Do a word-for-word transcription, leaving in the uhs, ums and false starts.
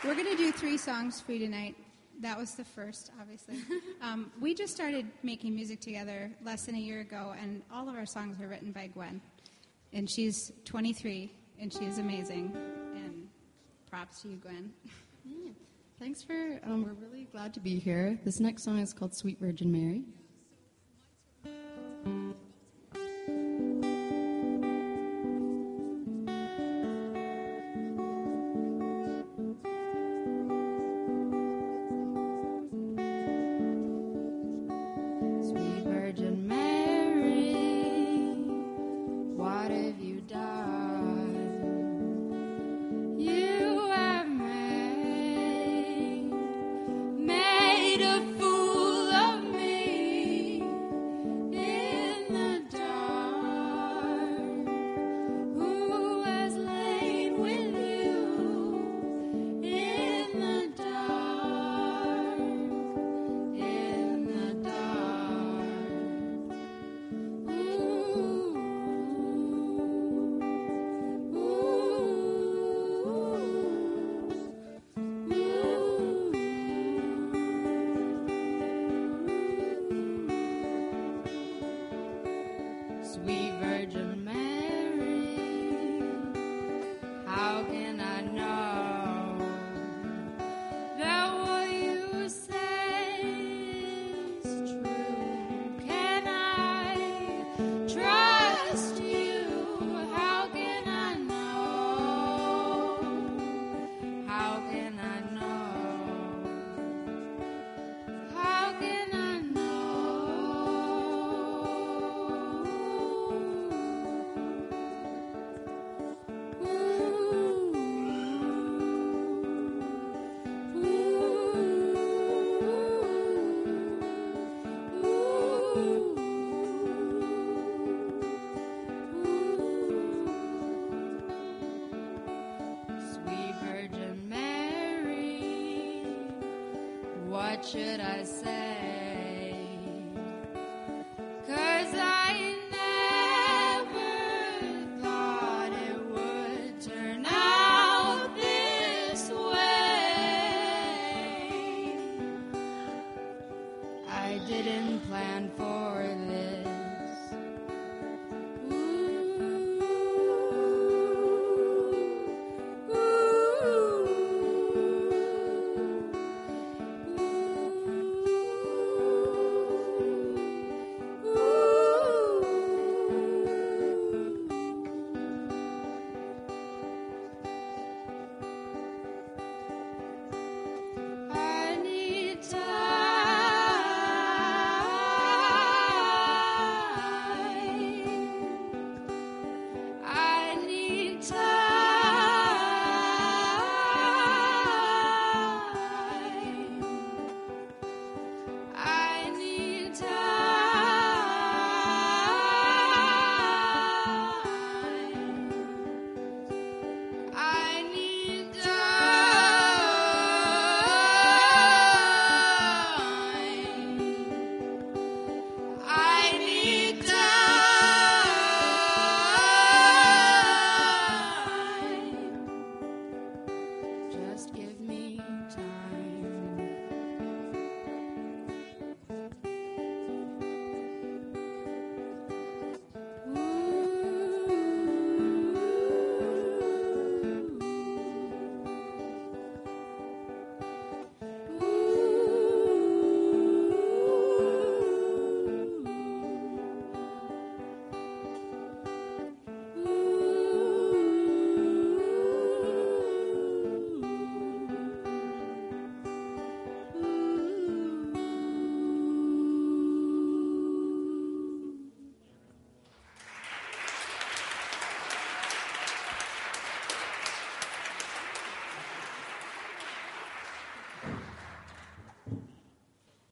We're going to do three songs for you tonight. That was the first, obviously. Um, we just started making music together less than a year ago, and all of our songs were written by Gwen. And she's twenty-three, and she is amazing. And props to you, Gwen. Yeah. Thanks for, um, we're really glad to be here. This next song is called Sweet Virgin Mary. What should I say?